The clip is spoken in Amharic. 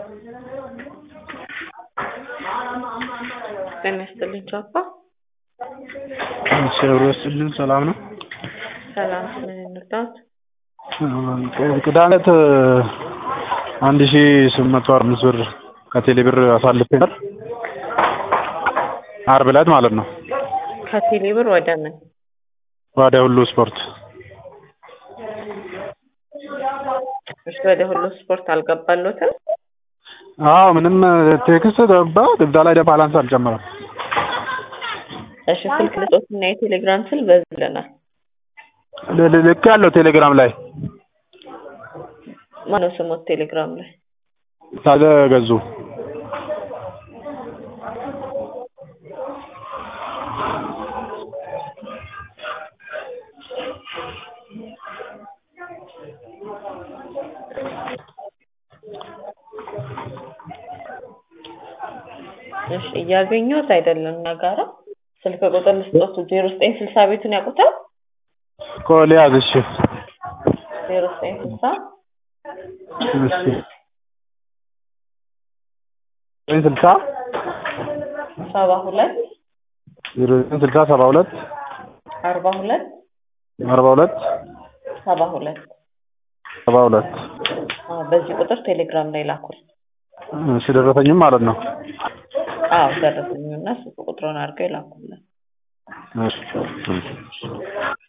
ጤና ይስጥልኝ ቻፓ። ሸብሮስልን ሰላም ነው? ሰላም ምን እንርዳት? ቅዳሜ 1845 ብር ከቴሌ ብር አሳልፌ ነበር። ዓርብ ዕለት ማለት ነው። ከቴሌ ብር ወደ ምን? ወደ ሁሉ ስፖርት። እሺ ወደ ሁሉ ስፖርት አልገባሎትም? አዎ ምንም ቴክስት ገባ፣ እዛ ላይ ደግሞ ባላንስ አልጨመረም። እሺ ስልክ ልጦትና የቴሌግራም ስል በዝለናል። ልክ ያለው ቴሌግራም ላይ ማነው ስሞት ቴሌግራም ላይ? ታገዙ እሺ እያገኘሁት አይደለም ጋራ ስልክ ቁጥር ልስጦት 0960 ቤቱን ያውቁታል? ኮሊያዝ እሺ 0960 እሺ 0960 72 0960 72 42 42 72 በዚህ ቁጥር ቴሌግራም ላይ ላኩል። እሺ ደረሰኝም ማለት ነው። አዎ ደረሰኝና ስልክ ቁጥሩን አድርገው ይላኩልን። እሺ